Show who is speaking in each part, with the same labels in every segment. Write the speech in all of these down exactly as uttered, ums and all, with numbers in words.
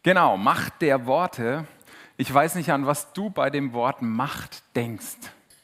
Speaker 1: Genau, Macht der Worte. Ich weiß nicht, an was du bei dem Wort Macht denkst.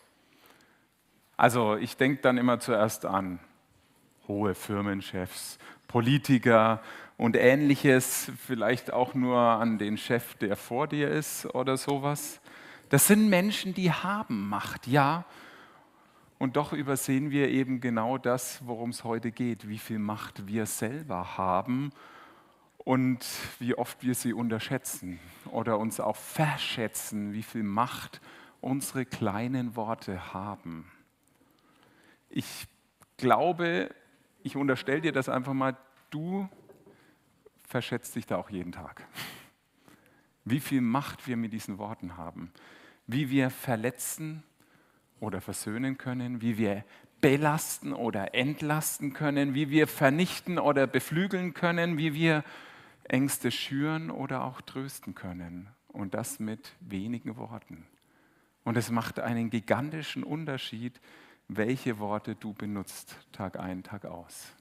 Speaker 1: Also ich denke dann immer zuerst an hohe Firmenchefs, Politiker und Ähnliches, vielleicht auch nur an den Chef, der vor dir ist oder sowas. Das sind Menschen, die haben Macht, ja. Und doch übersehen wir eben genau das, worum es heute geht, wie viel Macht wir selber haben und wie oft wir sie unterschätzen oder uns auch verschätzen, wie viel Macht unsere kleinen Worte haben. Ich glaube, ich unterstelle dir das einfach mal, du verschätzt dich da auch jeden Tag. Wie viel Macht wir mit diesen Worten haben, wie wir verletzen oder versöhnen können, wie wir belasten oder entlasten können, wie wir vernichten oder beflügeln können, wie wir Ängste schüren oder auch trösten können. Und das mit wenigen Worten. Und es macht einen gigantischen Unterschied, welche Worte du benutzt, Tag ein, Tag aus.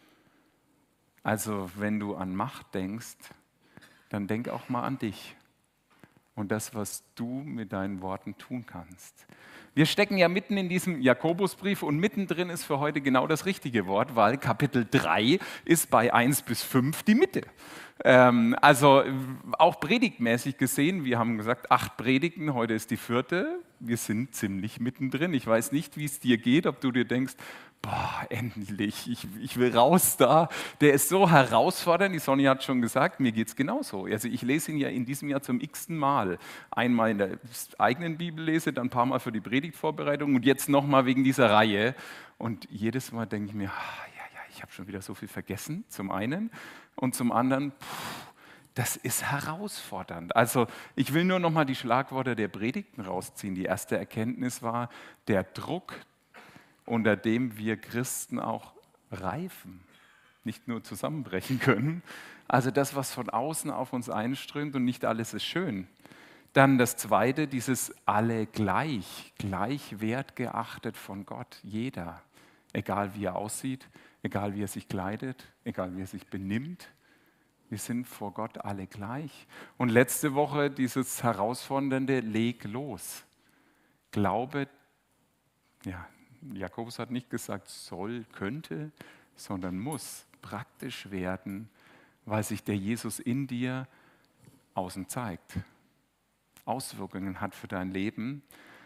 Speaker 1: Also wenn du an Macht denkst, dann denk auch mal an dich und das, was du mit deinen Worten tun kannst. Wir stecken ja mitten in diesem Jakobusbrief und mittendrin ist für heute genau das richtige Wort, weil Kapitel drei ist bei eins bis fünf die Mitte. Ähm, also auch predigtmäßig gesehen, wir haben gesagt, acht Predigten, heute ist die vierte. Wir sind ziemlich mittendrin. Ich weiß nicht, wie es dir geht, ob du dir denkst, boah, endlich, ich, ich will raus da. Der ist so herausfordernd, die Sonja hat schon gesagt, mir geht es genauso. Also ich lese ihn ja in diesem Jahr zum x-ten Mal. Einmal in der eigenen Bibel lese, dann ein paar Mal für die Predigtvorbereitung und jetzt nochmal wegen dieser Reihe. Und jedes Mal denke ich mir, ah, ja, ja, ich habe schon wieder so viel vergessen, zum einen. Und zum anderen, pff, das ist herausfordernd. Also ich will nur nochmal die Schlagworte der Predigten rausziehen. Die erste Erkenntnis war, der Druck, unter dem wir Christen auch reifen, nicht nur zusammenbrechen können. Also das, was von außen auf uns einströmt und nicht alles ist schön. Dann das Zweite, dieses alle gleich, gleich wertgeachtet von Gott, jeder. Egal wie er aussieht, egal wie er sich kleidet, egal wie er sich benimmt. Wir sind vor Gott alle gleich. Und letzte Woche dieses herausfordernde, leg los. Glaube, ja, Jakobus hat nicht gesagt, soll, könnte, sondern muss praktisch werden, weil sich der Jesus in dir außen zeigt, Auswirkungen hat für dein Leben.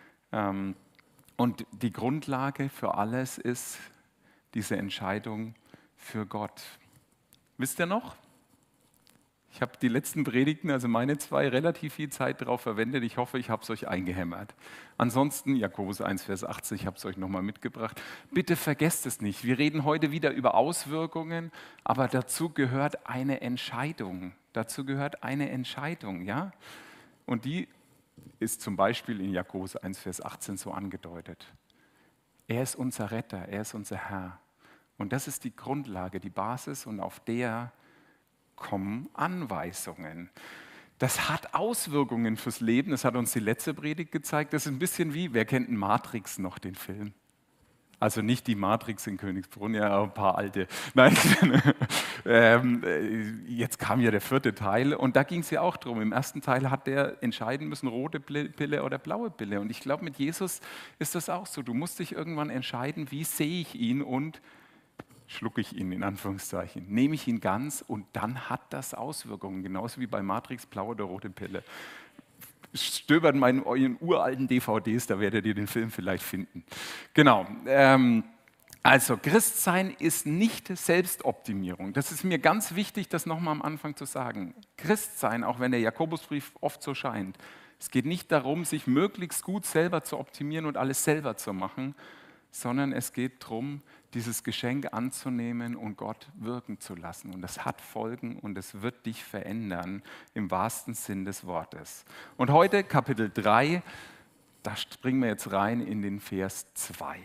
Speaker 1: Und die Grundlage für alles ist diese Entscheidung für Gott. Wisst ihr noch? Ich habe die letzten Predigten, also meine zwei, relativ viel Zeit darauf verwendet. Ich hoffe, ich habe es euch eingehämmert. Ansonsten, Jakobus eins, Vers achtzehn, ich habe es euch nochmal mitgebracht. Bitte vergesst es nicht. Wir reden heute wieder über Auswirkungen, aber dazu gehört eine Entscheidung. Dazu gehört eine Entscheidung, ja? Und die ist zum Beispiel in Jakobus eins, Vers achtzehn so angedeutet. Er ist unser Retter, er ist unser Herr. Und das ist die Grundlage, die Basis, und auf der kommen Anweisungen. Das hat Auswirkungen fürs Leben, das hat uns die letzte Predigt gezeigt. Das ist ein bisschen wie, wer kennt Matrix noch, den Film? Also nicht die Matrix in Königsbrunn, ja, ein paar alte. Nein, ähm, jetzt kam ja der vierte Teil und da ging es ja auch drum. Im ersten Teil hat der entscheiden müssen, rote Pille oder blaue Pille. Und ich glaube, mit Jesus ist das auch so. Du musst dich irgendwann entscheiden, wie sehe ich ihn und schlucke ich ihn in Anführungszeichen, nehme ich ihn ganz und dann hat das Auswirkungen, genauso wie bei Matrix, blaue oder rote Pille. Stöbert mal in euren uralten D V Ds, da werdet ihr den Film vielleicht finden. Genau. Ähm, also Christsein ist nicht Selbstoptimierung. Das ist mir ganz wichtig, das nochmal am Anfang zu sagen. Christsein, auch wenn der Jakobusbrief oft so scheint, es geht nicht darum, sich möglichst gut selber zu optimieren und alles selber zu machen, sondern es geht darum, dieses Geschenk anzunehmen und Gott wirken zu lassen. Und das hat Folgen und es wird dich verändern im wahrsten Sinn des Wortes. Und heute Kapitel drei, da springen wir jetzt rein in den Vers zwei.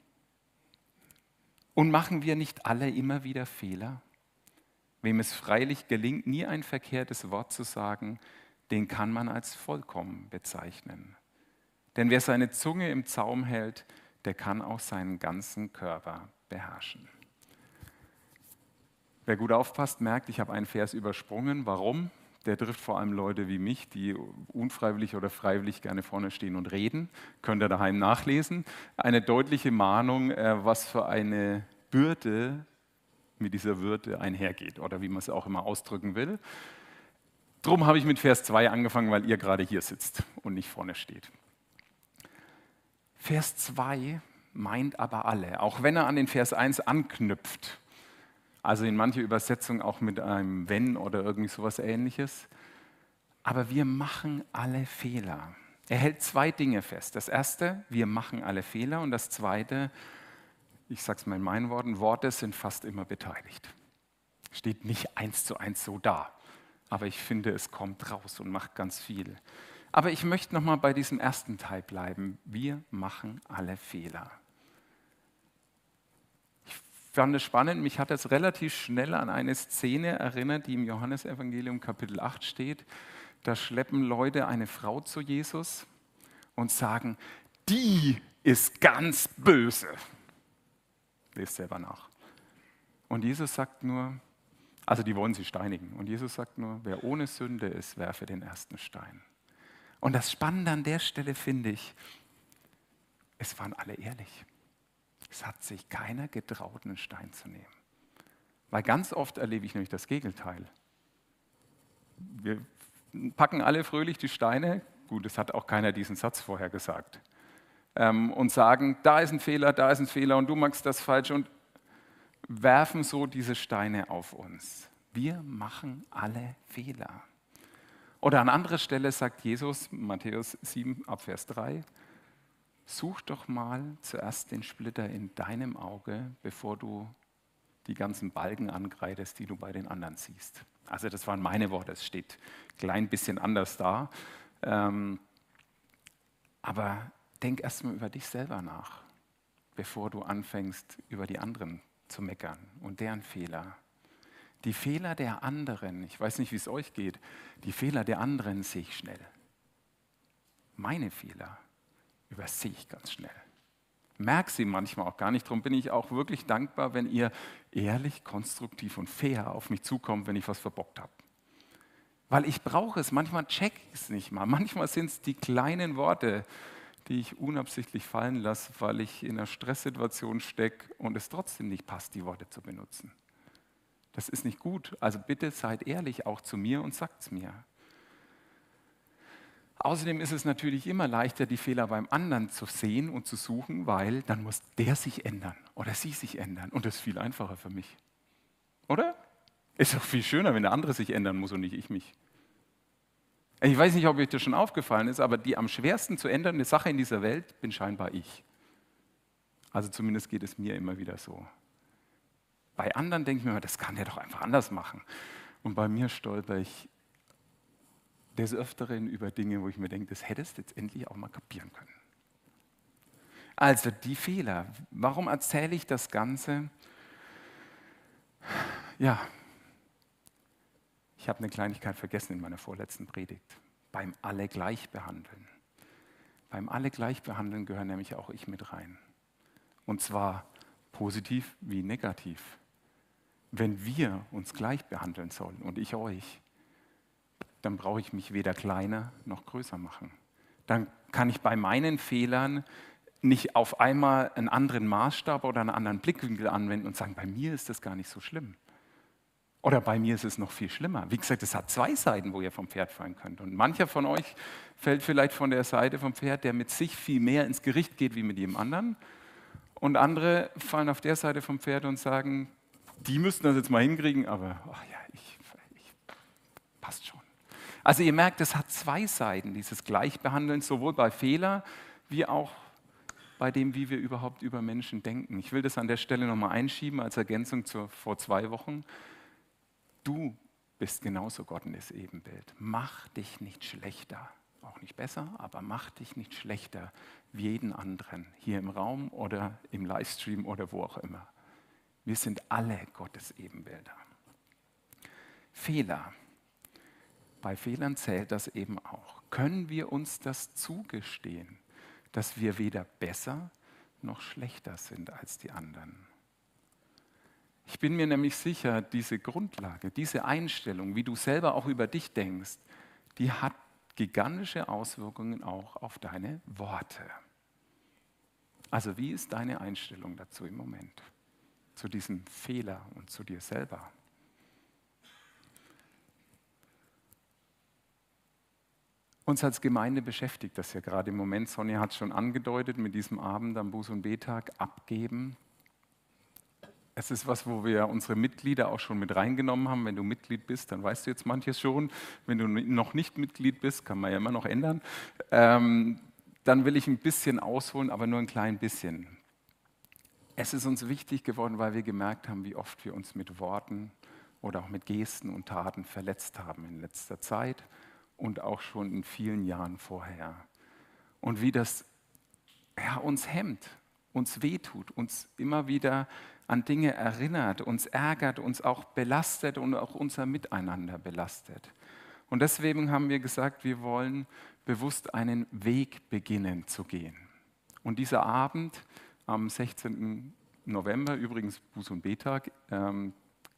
Speaker 1: Und machen wir nicht alle immer wieder Fehler? Wem es freilich gelingt, nie ein verkehrtes Wort zu sagen, den kann man als vollkommen bezeichnen. Denn wer seine Zunge im Zaum hält, der kann auch seinen ganzen Körper beherrschen. Wer gut aufpasst, merkt, ich habe einen Vers übersprungen. Warum? der trifft vor allem Leute wie mich, die unfreiwillig oder freiwillig gerne vorne stehen und reden. Könnt ihr daheim nachlesen. Eine deutliche Mahnung, äh, was für eine Bürde mit dieser Würde einhergeht oder wie man es auch immer ausdrücken will. Drum habe ich mit Vers zwei angefangen, weil ihr gerade hier sitzt und nicht vorne steht. Vers zwei meint aber alle, auch wenn er an den Vers eins anknüpft. Also in mancher Übersetzung auch mit einem Wenn oder irgendwie sowas Ähnliches. Aber wir machen alle Fehler. Er hält zwei Dinge fest. Das erste, wir machen alle Fehler. Und das zweite, ich sage es mal in meinen Worten, Worte sind fast immer beteiligt. Steht nicht eins zu eins so da. Aber ich finde, es kommt raus und macht ganz viel. Aber ich möchte nochmal bei diesem ersten Teil bleiben. Wir machen alle Fehler. Ich fand es spannend, mich hat das relativ schnell an eine Szene erinnert, die im Johannesevangelium Kapitel acht steht. Da schleppen Leute eine Frau zu Jesus und sagen, die ist ganz böse. Lest selber nach. Und Jesus sagt nur, also die wollen sie steinigen. Und Jesus sagt nur, wer ohne Sünde ist, werfe den ersten Stein. Und das Spannende an der Stelle finde ich, es waren alle ehrlich. Es hat sich keiner getraut, einen Stein zu nehmen. Weil ganz oft erlebe ich nämlich das Gegenteil. Wir packen alle fröhlich die Steine, gut, es hat auch keiner diesen Satz vorher gesagt, ähm, und sagen, da ist ein Fehler, da ist ein Fehler und du machst das falsch und werfen so diese Steine auf uns. Wir machen alle Fehler. Oder an anderer Stelle sagt Jesus, Matthäus sieben, ab Vers drei, such doch mal zuerst den Splitter in deinem Auge, bevor du die ganzen Balken angreifst, die du bei den anderen siehst. Also das waren meine Worte, es steht ein klein bisschen anders da. Ähm, aber denk erst mal über dich selber nach, bevor du anfängst, über die anderen zu meckern und deren Fehler. Die Fehler der anderen, ich weiß nicht, wie es euch geht, die Fehler der anderen sehe ich schnell. Meine Fehler übersehe ich ganz schnell. Merke sie manchmal auch gar nicht. Darum bin ich auch wirklich dankbar, wenn ihr ehrlich, konstruktiv und fair auf mich zukommt, wenn ich was verbockt habe. Weil ich brauche es. Manchmal check ich es nicht mal. Manchmal sind es die kleinen Worte, die ich unabsichtlich fallen lasse, weil ich in einer Stresssituation stecke und es trotzdem nicht passt, die Worte zu benutzen. Das ist nicht gut. Also bitte seid ehrlich auch zu mir und sagt es mir. Außerdem ist es natürlich immer leichter, die Fehler beim anderen zu sehen und zu suchen, weil dann muss der sich ändern oder sie sich ändern. Und das ist viel einfacher für mich. Oder? Ist doch viel schöner, wenn der andere sich ändern muss und nicht ich mich. Ich weiß nicht, ob euch das schon aufgefallen ist, aber die am schwersten zu ändernde Sache in dieser Welt bin scheinbar ich. Also zumindest geht es mir immer wieder so. Bei anderen denke ich mir, das kann der doch einfach anders machen. Und bei mir stolper ich des Öfteren über Dinge, wo ich mir denke, das hättest du jetzt endlich auch mal kapieren können. Also die Fehler. Warum erzähle ich das Ganze? Ja, ich habe eine Kleinigkeit vergessen in meiner vorletzten Predigt. Beim Alle gleich behandeln. Beim Alle gleich behandeln gehöre nämlich auch ich mit rein. Und zwar positiv wie negativ. Wenn wir uns gleich behandeln sollen und ich euch, dann brauche ich mich weder kleiner noch größer machen. Dann kann ich bei meinen Fehlern nicht auf einmal einen anderen Maßstab oder einen anderen Blickwinkel anwenden und sagen, bei mir ist das gar nicht so schlimm. Oder bei mir ist es noch viel schlimmer. Wie gesagt, es hat zwei Seiten, wo ihr vom Pferd fallen könnt. Und mancher von euch fällt vielleicht von der Seite vom Pferd, der mit sich viel mehr ins Gericht geht wie mit jedem anderen. Und andere fallen auf der Seite vom Pferd und sagen, die müssten das jetzt mal hinkriegen, aber ach ja, ich, ich, passt schon. Also ihr merkt, es hat zwei Seiten, dieses Gleichbehandeln, sowohl bei Fehler wie auch bei dem, wie wir überhaupt über Menschen denken. Ich will das an der Stelle nochmal einschieben als Ergänzung zu vor zwei Wochen. Du bist genauso Gottes Ebenbild. Mach dich nicht schlechter, auch nicht besser, aber mach dich nicht schlechter wie jeden anderen, hier im Raum oder im Livestream oder wo auch immer. Wir sind alle Gottes Ebenbilder. Fehler. Bei Fehlern zählt das eben auch. Können wir uns das zugestehen, dass wir weder besser noch schlechter sind als die anderen? Ich bin mir nämlich sicher, diese Grundlage, diese Einstellung, wie du selber auch über dich denkst, die hat gigantische Auswirkungen auch auf deine Worte. Also wie ist deine Einstellung dazu im Moment? Zu diesem Fehler und zu dir selber? Uns als Gemeinde beschäftigt das ja gerade im Moment. Sonja hat es schon angedeutet mit diesem Abend am Buß- und Betag, abgeben. Es ist was, wo wir unsere Mitglieder auch schon mit reingenommen haben. Wenn du Mitglied bist, dann weißt du jetzt manches schon. Wenn du noch nicht Mitglied bist, kann man ja immer noch ändern. Ähm, dann will ich ein bisschen ausholen, aber nur ein klein bisschen. Es ist uns wichtig geworden, weil wir gemerkt haben, wie oft wir uns mit Worten oder auch mit Gesten und Taten verletzt haben in letzter Zeit und auch schon in vielen Jahren vorher. Und wie das ja, uns hemmt, uns wehtut, uns immer wieder an Dinge erinnert, uns ärgert, uns auch belastet und auch unser Miteinander belastet. Und deswegen haben wir gesagt, wir wollen bewusst einen Weg beginnen zu gehen. Und dieser Abend am sechzehnten November, übrigens Buß- und Betag, ähm,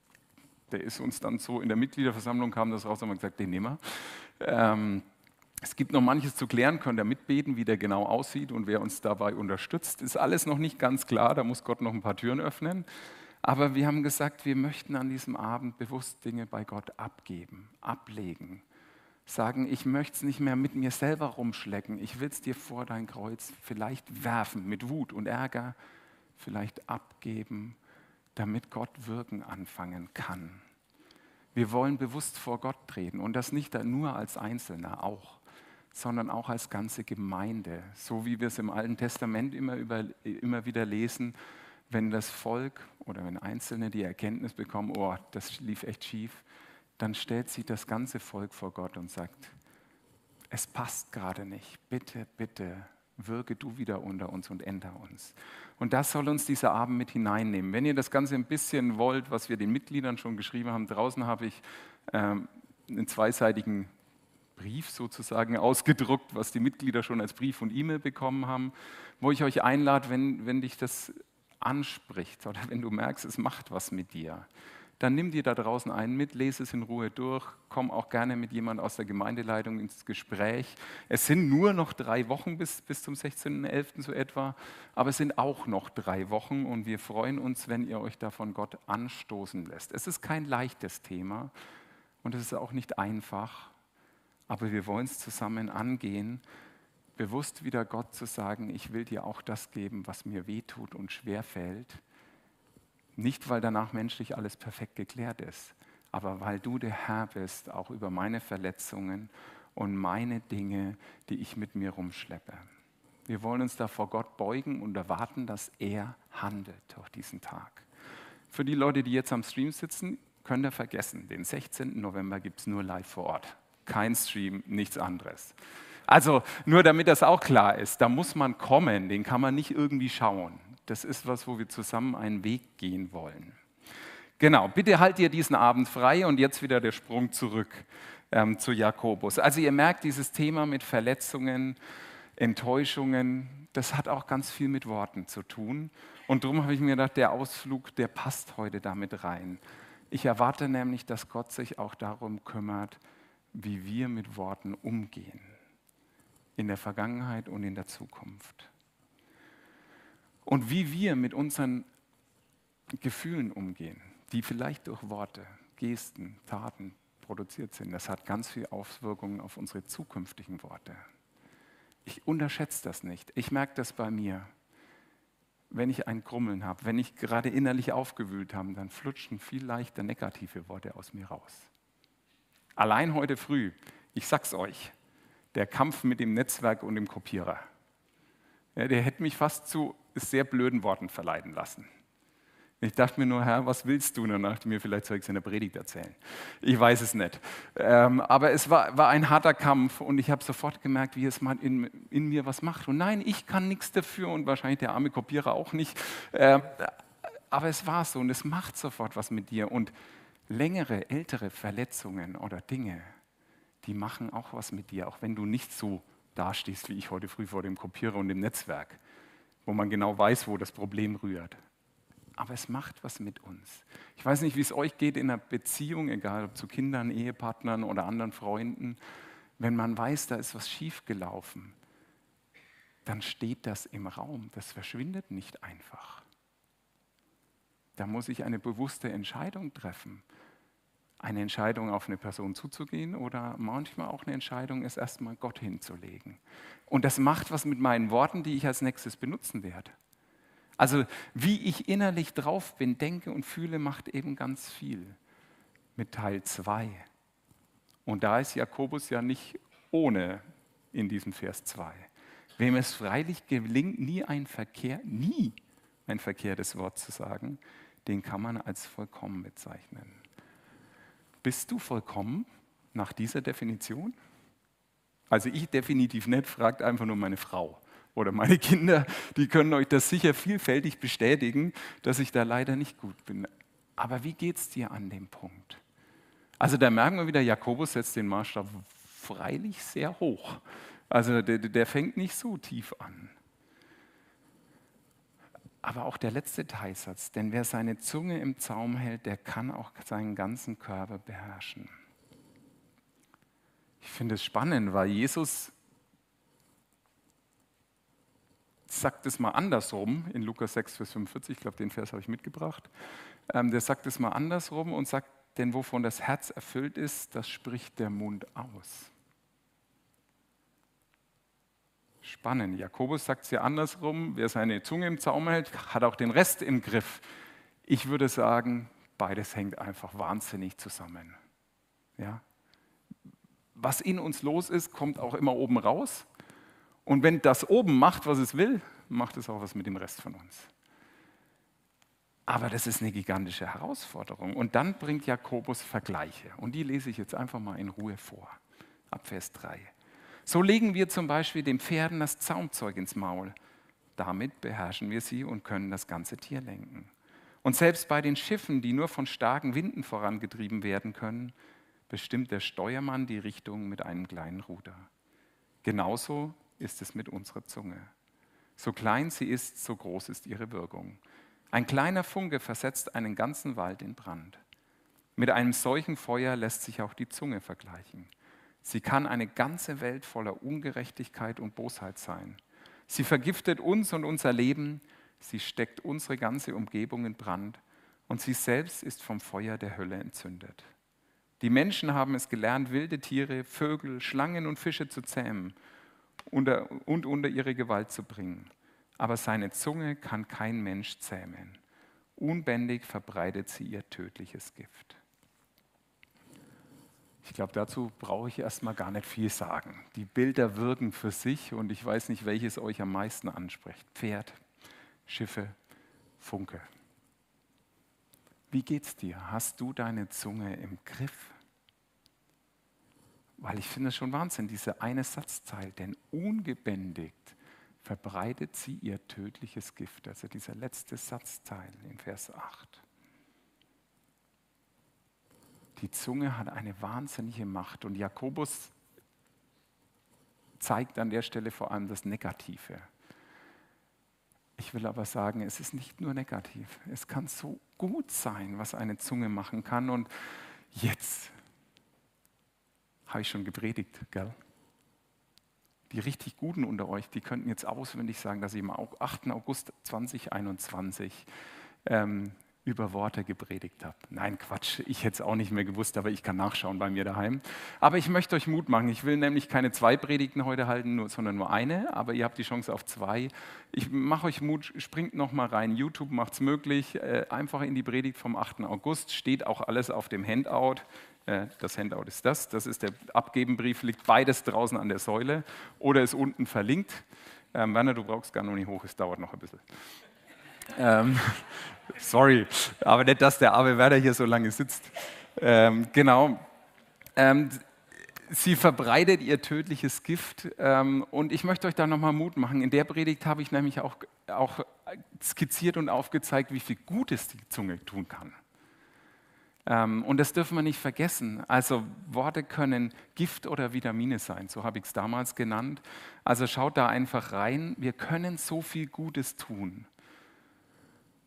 Speaker 1: der ist uns dann so, in der Mitgliederversammlung kam das raus, haben wir gesagt, den nehmen wir. Ähm, Es gibt noch manches zu klären, könnt ihr mitbeten, wie der genau aussieht und wer uns dabei unterstützt. Ist alles noch nicht ganz klar, da muss Gott noch ein paar Türen öffnen. Aber wir haben gesagt, wir möchten an diesem Abend bewusst Dinge bei Gott abgeben, ablegen. Sagen, ich möchte es nicht mehr mit mir selber rumschlecken, ich will es dir vor dein Kreuz vielleicht werfen mit Wut und Ärger, vielleicht abgeben, damit Gott wirken anfangen kann. Wir wollen bewusst vor Gott treten und das nicht nur als Einzelner auch, sondern auch als ganze Gemeinde. So wie wir es im Alten Testament immer, über, immer wieder lesen, wenn das Volk oder wenn Einzelne die Erkenntnis bekommen, oh, das lief echt schief, dann stellt sich das ganze Volk vor Gott und sagt, es passt gerade nicht, bitte, bitte, wirke du wieder unter uns und ändere uns. Und das soll uns dieser Abend mit hineinnehmen. Wenn ihr das Ganze ein bisschen wollt, was wir den Mitgliedern schon geschrieben haben, draußen habe ich ähm, einen zweiseitigen Brief sozusagen ausgedruckt, was die Mitglieder schon als Brief und E-Mail bekommen haben, wo ich euch einlade, wenn, wenn dich das anspricht oder wenn du merkst, es macht was mit dir, dann nimm dir da draußen einen mit, lese es in Ruhe durch, komm auch gerne mit jemand aus der Gemeindeleitung ins Gespräch. Es sind nur noch drei Wochen bis, bis zum sechzehnten elften so etwa, aber es sind auch noch drei Wochen und wir freuen uns, wenn ihr euch da von Gott anstoßen lässt. Es ist kein leichtes Thema und es ist auch nicht einfach, aber wir wollen es zusammen angehen, bewusst wieder Gott zu sagen, ich will dir auch das geben, was mir wehtut und schwerfällt. Nicht, weil danach menschlich alles perfekt geklärt ist, aber weil du der Herr bist, auch über meine Verletzungen und meine Dinge, die ich mit mir rumschleppe. Wir wollen uns da vor Gott beugen und erwarten, dass er handelt durch diesen Tag. Für die Leute, die jetzt am Stream sitzen, könnt ihr vergessen, den sechzehnten November gibt es nur live vor Ort. Kein Stream, nichts anderes. Also nur damit das auch klar ist, da muss man kommen, den kann man nicht irgendwie schauen. Das ist was, wo wir zusammen einen Weg gehen wollen. Genau, bitte halt ihr diesen Abend frei und jetzt wieder der Sprung zurück ähm, zu Jakobus. Also ihr merkt, dieses Thema mit Verletzungen, Enttäuschungen, das hat auch ganz viel mit Worten zu tun. Und darum habe ich mir gedacht, der Ausflug, der passt heute damit rein. Ich erwarte nämlich, dass Gott sich auch darum kümmert, wie wir mit Worten umgehen. In der Vergangenheit und in der Zukunft. Und wie wir mit unseren Gefühlen umgehen, die vielleicht durch Worte, Gesten, Taten produziert sind, das hat ganz viel Auswirkungen auf unsere zukünftigen Worte. Ich unterschätze das nicht. Ich merke das bei mir. Wenn ich ein Grummeln habe, wenn ich gerade innerlich aufgewühlt habe, dann flutschen viel leichter negative Worte aus mir raus. Allein heute früh, ich sag's euch, der Kampf mit dem Netzwerk und dem Kopierer, ja, der hätte mich fast zu sehr blöden Worten verleiten lassen. Ich dachte mir nur, Herr, was willst du? Und dann dachte ich mir, vielleicht soll ich es in der Predigt erzählen. Ich weiß es nicht. Ähm, aber es war, war ein harter Kampf und ich habe sofort gemerkt, wie es mal in, in mir was macht. Und nein, ich kann nichts dafür und wahrscheinlich der arme Kopierer auch nicht. Ähm, aber es war so und es macht sofort was mit dir. Und längere, ältere Verletzungen oder Dinge, die machen auch was mit dir, auch wenn du nicht so dastehst, wie ich heute früh vor dem Kopierer und dem Netzwerk, wo man genau weiß, wo das Problem rührt. aber es macht was mit uns. Ich weiß nicht, wie es euch geht in einer Beziehung, egal ob zu Kindern, Ehepartnern oder anderen Freunden. Wenn man weiß, da ist was schiefgelaufen, dann steht das im Raum. Das verschwindet nicht einfach. Da muss ich eine bewusste Entscheidung treffen. Eine Entscheidung, auf eine Person zuzugehen oder manchmal auch eine Entscheidung, es erstmal Gott hinzulegen. Und das macht was mit meinen Worten, die ich als nächstes benutzen werde. Also wie ich innerlich drauf bin, denke und fühle, macht eben ganz viel mit Teil zwei. Und da ist Jakobus ja nicht ohne in diesem Vers zwei. Wem es freilich gelingt, nie ein Verkehr, nie ein verkehrtes Wort zu sagen, den kann man als vollkommen bezeichnen. Bist du vollkommen nach dieser Definition? Also ich definitiv nicht, fragt einfach nur meine Frau oder meine Kinder, die können euch das sicher vielfältig bestätigen, dass ich da leider nicht gut bin. Aber wie geht es dir an dem Punkt? Also da merken wir wieder, Jakobus setzt den Maßstab freilich sehr hoch. Also der, der fängt nicht so tief an. Aber auch der letzte Teilsatz, denn wer seine Zunge im Zaum hält, der kann auch seinen ganzen Körper beherrschen. Ich finde es spannend, weil Jesus sagt es mal andersrum, in Lukas sechs, Vers fünfundvierzig, ich glaube, den Vers habe ich mitgebracht, ähm, der sagt es mal andersrum und sagt, denn wovon das Herz erfüllt ist, das spricht der Mund aus. Spannend. Jakobus sagt es ja andersrum, wer seine Zunge im Zaum hält, hat auch den Rest im Griff. Ich würde sagen, beides hängt einfach wahnsinnig zusammen. Ja? Was in uns los ist, kommt auch immer oben raus. Und wenn das oben macht, was es will, macht es auch was mit dem Rest von uns. Aber das ist eine gigantische Herausforderung. Und dann bringt Jakobus Vergleiche. Und die lese ich jetzt einfach mal in Ruhe vor. Ab Vers drei. So legen wir zum Beispiel den Pferden das Zaumzeug ins Maul. Damit beherrschen wir sie und können das ganze Tier lenken. Und selbst bei den Schiffen, die nur von starken Winden vorangetrieben werden können, bestimmt der Steuermann die Richtung mit einem kleinen Ruder. Genauso ist es mit unserer Zunge. So klein sie ist, so groß ist ihre Wirkung. Ein kleiner Funke versetzt einen ganzen Wald in Brand. Mit einem solchen Feuer lässt sich auch die Zunge vergleichen. Sie kann eine ganze Welt voller Ungerechtigkeit und Bosheit sein. Sie vergiftet uns und unser Leben, sie steckt unsere ganze Umgebung in Brand und sie selbst ist vom Feuer der Hölle entzündet. Die Menschen haben es gelernt, wilde Tiere, Vögel, Schlangen und Fische zu zähmen und unter ihre Gewalt zu bringen. Aber seine Zunge kann kein Mensch zähmen. Unbändig verbreitet sie ihr tödliches Gift. Ich glaube, dazu brauche ich erstmal gar nicht viel sagen. Die Bilder wirken für sich und ich weiß nicht, welches euch am meisten anspricht. Pferd, Schiffe, Funke. Wie geht's dir? Hast du deine Zunge im Griff? Weil ich finde es schon Wahnsinn, diese eine Satzteil, denn ungebändigt verbreitet sie ihr tödliches Gift. Also dieser letzte Satzteil in Vers acht. Die Zunge hat eine wahnsinnige Macht und Jakobus zeigt an der Stelle vor allem das Negative. Ich will aber sagen, es ist nicht nur negativ. Es kann so gut sein, was eine Zunge machen kann. Und jetzt habe ich schon gepredigt, gell? Die richtig Guten unter euch, die könnten jetzt auswendig sagen, dass ich am achten August zweitausendeinundzwanzig ähm, über Worte gepredigt habe. Nein, Quatsch, ich hätte es auch nicht mehr gewusst, aber ich kann nachschauen bei mir daheim. Aber ich möchte euch Mut machen. Ich will nämlich keine zwei Predigten heute halten, nur, sondern nur eine, aber ihr habt die Chance auf zwei. Ich mache euch Mut, springt noch mal rein. YouTube macht es möglich. Äh, einfach in die Predigt vom achten August, steht auch alles auf dem Handout. Äh, das Handout ist das, das ist der Abgebenbrief, liegt beides draußen an der Säule oder ist unten verlinkt. Ähm, Werner, du brauchst gar noch nicht hoch, es dauert noch ein bisschen. Ähm, sorry, aber nicht, dass der arme Werner hier so lange sitzt. Ähm, genau. Ähm, sie verbreitet ihr tödliches Gift ähm, und ich möchte euch da nochmal Mut machen. In der Predigt habe ich nämlich auch, auch skizziert und aufgezeigt, wie viel Gutes die Zunge tun kann. Ähm, und das dürfen wir nicht vergessen. Also Worte können Gift oder Vitamine sein, so habe ich es damals genannt. Also schaut da einfach rein, wir können so viel Gutes tun.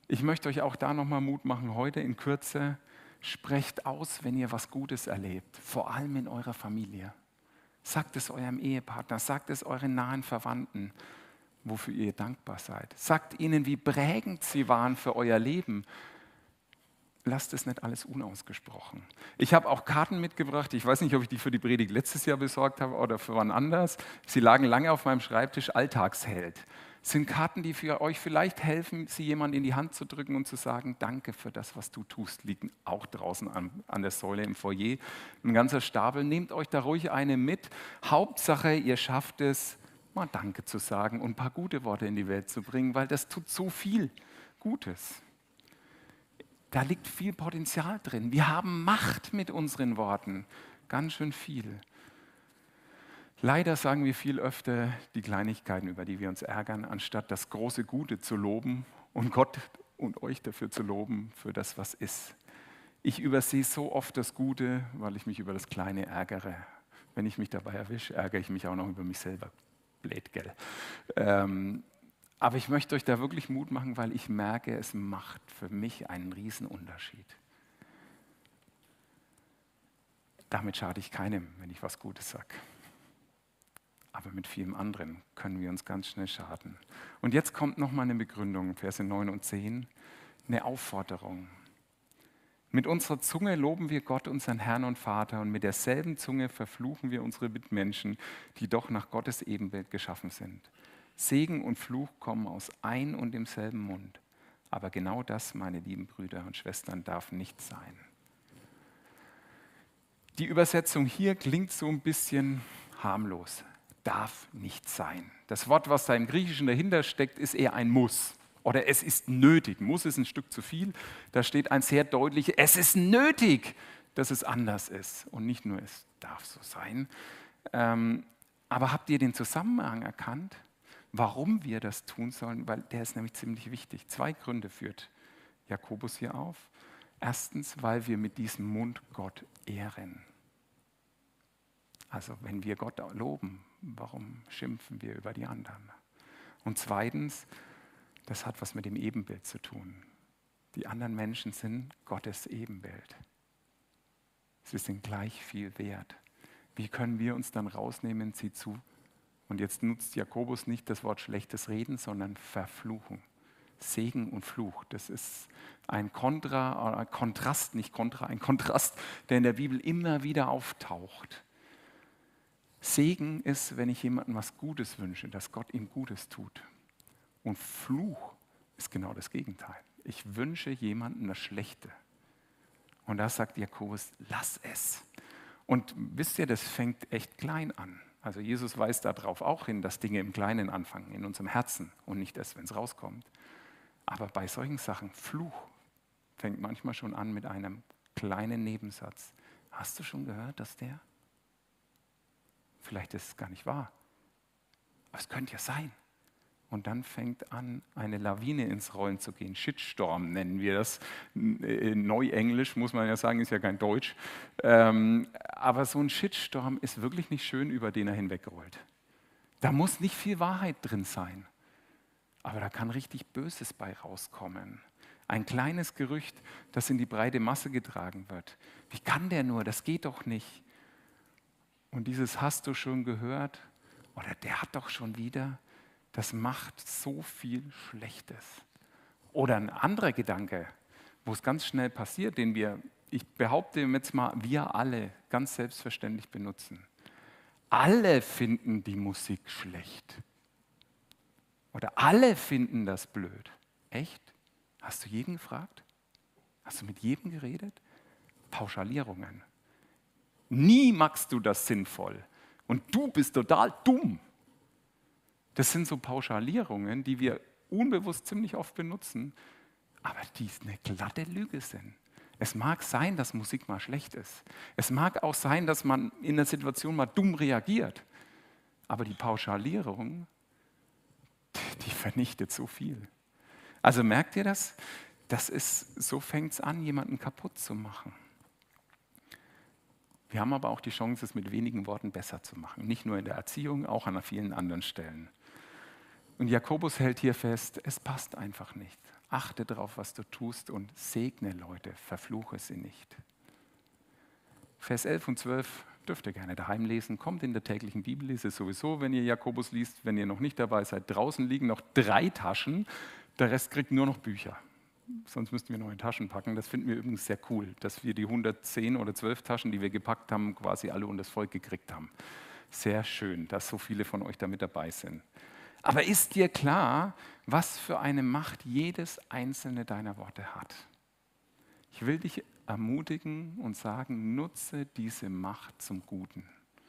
Speaker 1: Ich möchte euch auch da nochmal Mut machen, heute in Kürze. Sprecht aus, wenn ihr was Gutes erlebt, vor allem in eurer Familie. Sagt es eurem Ehepartner, sagt es euren nahen Verwandten, wofür ihr dankbar seid. Sagt ihnen, wie prägend sie waren für euer Leben. Lasst es nicht alles unausgesprochen. Ich habe auch Karten mitgebracht. Ich weiß nicht, ob ich die für die Predigt letztes Jahr besorgt habe oder für wann anders. Sie lagen lange auf meinem Schreibtisch. Alltagsheld. Das sind Karten, die für euch vielleicht helfen, sie jemand in die Hand zu drücken und zu sagen, danke für das, was du tust. Liegen auch draußen an, an der Säule im Foyer. Ein ganzer Stapel. Nehmt euch da ruhig eine mit. Hauptsache, ihr schafft es, mal Danke zu sagen und ein paar gute Worte in die Welt zu bringen, weil das tut so viel Gutes. Da liegt viel Potenzial drin. Wir haben Macht mit unseren Worten. Ganz schön viel. Leider sagen wir viel öfter die Kleinigkeiten, über die wir uns ärgern, anstatt das große Gute zu loben und Gott und euch dafür zu loben, für das, was ist. Ich übersehe so oft das Gute, weil ich mich über das Kleine ärgere. Wenn ich mich dabei erwische, ärgere ich mich auch noch über mich selber. Blöd, gell? Ähm, aber ich möchte euch da wirklich Mut machen, weil ich merke, es macht für mich einen Riesenunterschied. Damit schade ich keinem, wenn ich was Gutes sage. Aber mit vielem anderen können wir uns ganz schnell schaden. Und jetzt kommt nochmal eine Begründung, Verse neun und zehn, eine Aufforderung. Mit unserer Zunge loben wir Gott, unseren Herrn und Vater, und mit derselben Zunge verfluchen wir unsere Mitmenschen, die doch nach Gottes Ebenbild geschaffen sind. Segen und Fluch kommen aus ein und demselben Mund. Aber genau das, meine lieben Brüder und Schwestern, darf nicht sein. Die Übersetzung hier klingt so ein bisschen harmlos. Darf nicht sein. Das Wort, was da im Griechischen dahinter steckt, ist eher ein Muss. Oder es ist nötig. Muss ist ein Stück zu viel. Da steht ein sehr deutliches, es ist nötig, dass es anders ist. Und nicht nur, es darf so sein. Ähm, aber habt ihr den Zusammenhang erkannt, warum wir das tun sollen? Weil der ist nämlich ziemlich wichtig. Zwei Gründe führt Jakobus hier auf. Erstens, weil wir mit diesem Mund Gott ehren. Also wenn wir Gott loben, warum schimpfen wir über die anderen? Und zweitens, das hat was mit dem Ebenbild zu tun. Die anderen Menschen sind Gottes Ebenbild. Sie sind gleich viel wert. Wie können wir uns dann rausnehmen, sie zu, und jetzt nutzt Jakobus nicht das Wort schlechtes Reden, sondern verfluchen. Segen und Fluch, das ist ein Kontra, ein Kontrast, nicht Kontra, ein Kontrast, der in der Bibel immer wieder auftaucht. Segen ist, wenn ich jemandem was Gutes wünsche, dass Gott ihm Gutes tut. Und Fluch ist genau das Gegenteil. Ich wünsche jemandem das Schlechte. Und da sagt Jakobus, lass es. Und wisst ihr, das fängt echt klein an. Also Jesus weist darauf auch hin, dass Dinge im Kleinen anfangen, in unserem Herzen und nicht erst, wenn es rauskommt. Aber bei solchen Sachen, Fluch, fängt manchmal schon an mit einem kleinen Nebensatz. Hast du schon gehört, dass der? Vielleicht ist es gar nicht wahr. Aber es könnte ja sein. Und dann fängt an, eine Lawine ins Rollen zu gehen. Shitstorm nennen wir das. Neuenglisch muss man ja sagen, ist ja kein Deutsch. Ähm, aber so ein Shitstorm ist wirklich nicht schön, über den er hinwegrollt. Da muss nicht viel Wahrheit drin sein. Aber da kann richtig Böses bei rauskommen. Ein kleines Gerücht, das in die breite Masse getragen wird. Wie kann der nur? Das geht doch nicht. Und dieses hast du schon gehört? Oder der hat doch schon wieder? Das macht so viel Schlechtes. Oder ein anderer Gedanke, wo es ganz schnell passiert, den wir, ich behaupte jetzt mal, wir alle ganz selbstverständlich benutzen. Alle finden die Musik schlecht. Oder alle finden das blöd. Echt? Hast du jeden gefragt? Hast du mit jedem geredet? Pauschalierungen. Nie magst du das sinnvoll. Und du bist total dumm. Das sind so Pauschalierungen, die wir unbewusst ziemlich oft benutzen, aber die eine glatte Lüge sind. Es mag sein, dass Musik mal schlecht ist. Es mag auch sein, dass man in der Situation mal dumm reagiert. Aber die Pauschalierung, die vernichtet so viel. Also merkt ihr das? Das ist, so fängt es an, jemanden kaputt zu machen. Wir haben aber auch die Chance, es mit wenigen Worten besser zu machen. Nicht nur in der Erziehung, auch an vielen anderen Stellen. Und Jakobus hält hier fest, es passt einfach nicht. Achte darauf, was du tust und segne Leute, verfluche sie nicht. Vers elf und zwölf dürft ihr gerne daheim lesen. Kommt in der täglichen Bibellese sowieso, wenn ihr Jakobus liest. Wenn ihr noch nicht dabei seid, draußen liegen noch drei Taschen. Der Rest kriegt nur noch Bücher. Sonst müssten wir noch in Taschen packen. Das finden wir übrigens sehr cool, dass wir die hundertzehn oder zwölf Taschen, die wir gepackt haben, quasi alle unter das Volk gekriegt haben. Sehr schön, dass so viele von euch da mit dabei sind. Aber ist dir klar, was für eine Macht jedes einzelne deiner Worte hat? Ich will dich ermutigen und sagen, nutze diese Macht zum Guten.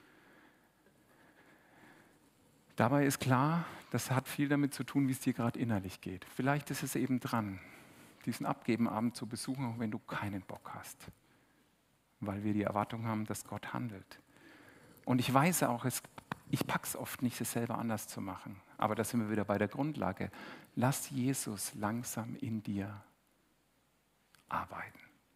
Speaker 1: Dabei ist klar, das hat viel damit zu tun, wie es dir gerade innerlich geht. Vielleicht ist es eben dran, diesen Abgebenabend zu besuchen, auch wenn du keinen Bock hast, weil wir die Erwartung haben, dass Gott handelt. Und ich weiß auch, es, ich packe es oft nicht, es selber anders zu machen. Aber da sind wir wieder bei der Grundlage. Lass Jesus langsam in dir arbeiten.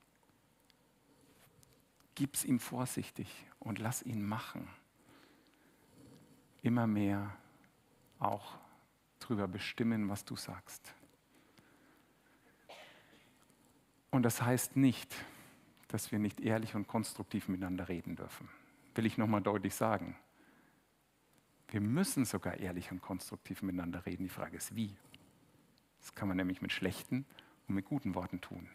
Speaker 1: Gib's ihm vorsichtig und lass ihn machen. Immer mehr auch darüber bestimmen, was du sagst. Und das heißt nicht, dass wir nicht ehrlich und konstruktiv miteinander reden dürfen. Will ich nochmal deutlich sagen. Wir müssen sogar ehrlich und konstruktiv miteinander reden. Die Frage ist, wie? Das kann man nämlich mit schlechten und mit guten Worten tun.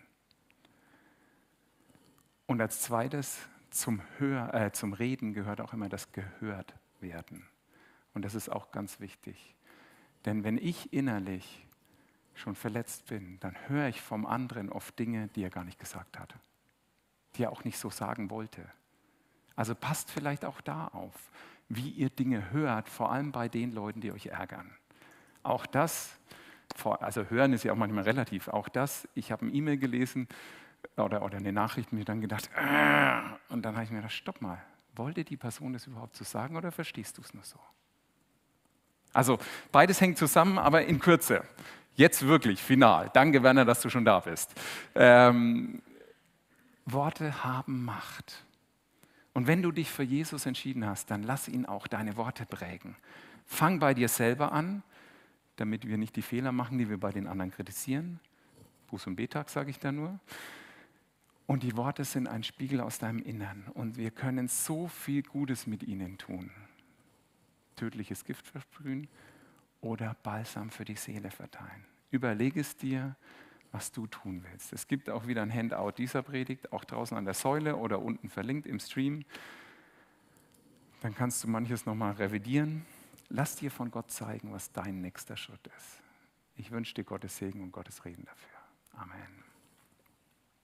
Speaker 1: Und als zweites, zum, Hör, äh, zum Reden gehört auch immer das Gehörtwerden. Und das ist auch ganz wichtig. Denn wenn ich innerlich schon verletzt bin, dann höre ich vom anderen oft Dinge, die er gar nicht gesagt hat, die er auch nicht so sagen wollte. Also passt vielleicht auch da auf, wie ihr Dinge hört, vor allem bei den Leuten, die euch ärgern. Auch das, also hören ist ja auch manchmal relativ, auch das, ich habe eine E-Mail gelesen oder, oder eine Nachricht und mir dann gedacht, äh, und dann habe ich mir gedacht, stopp mal, wollte die Person das überhaupt so sagen oder verstehst du es nur so? Also beides hängt zusammen, aber in Kürze. Jetzt wirklich, final. Danke, Werner, dass du schon da bist. Ähm, Worte haben Macht. Und wenn du dich für Jesus entschieden hast, dann lass ihn auch deine Worte prägen. Fang bei dir selber an, damit wir nicht die Fehler machen, die wir bei den anderen kritisieren. Buß- und Betag sage ich da nur. Und die Worte sind ein Spiegel aus deinem Innern. Und wir können so viel Gutes mit ihnen tun. Tödliches Gift versprühen oder Balsam für die Seele verteilen. Überlege es dir, was du tun willst. Es gibt auch wieder ein Handout dieser Predigt, auch draußen an der Säule oder unten verlinkt im Stream. Dann kannst du manches nochmal revidieren. Lass dir von Gott zeigen, was dein nächster Schritt ist. Ich wünsche dir Gottes Segen und Gottes Reden dafür. Amen.